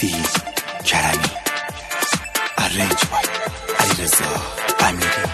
مهدی کرمی، ارنج بای علیرضا امیری.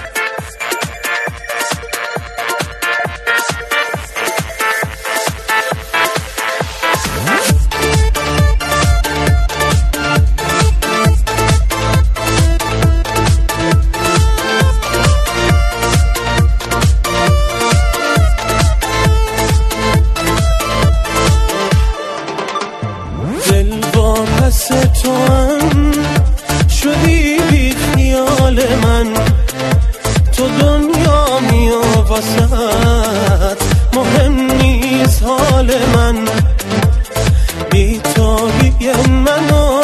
پس تو هم شدی بی خیال من، تو دنیا میا واسد مهم نیست حال من. بی تابی منو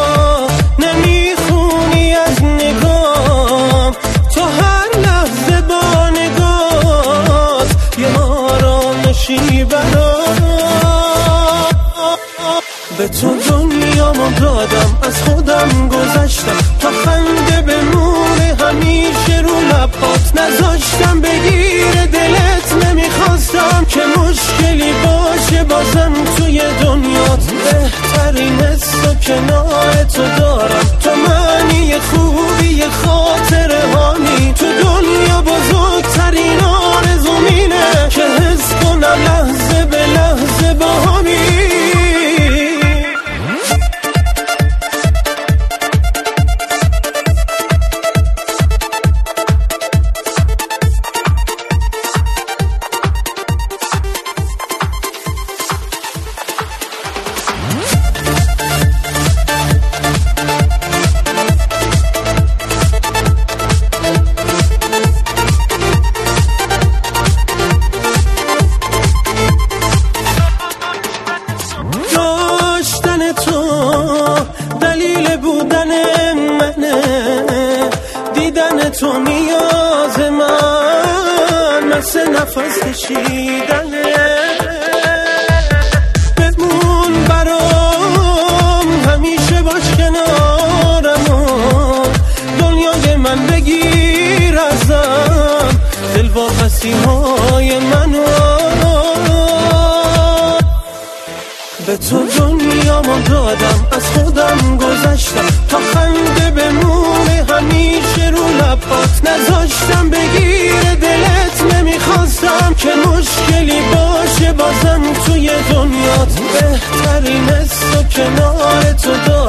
نمیخونی از نگام، تو هر لحظه با نگات یه آرامشی برام. به تو دنیامو دادم، از خودم گذشتم، تا خنده بمونه همیشه رو لبات. نذاشتم بگیره دلت، نمیخواستم که مشکلی باشه بازم توی دنیات. بهترین حس و کنار تو دارم، تو معنی خوبی خاطره هامی. تو دنیا بزرگترین آرزومینه که حس کنم لحظه به لحظه با همی. داشتن تو دلیل بودن منه، دیدن تو نیاز من، مثل نفس کشیدنه. بمون برام همیشه باش کنارم، دنیای من بگیر ازم دل واپسی های منو. به تو دنیامو دادم، از خودم گذشتم، تا خنده بمونه همیشه رو لبات. نذاشتم بگیره دلت، نمیخواستم که مشکلی باشه بازم توی دنیات. بهترین حس و کنار تو دارم،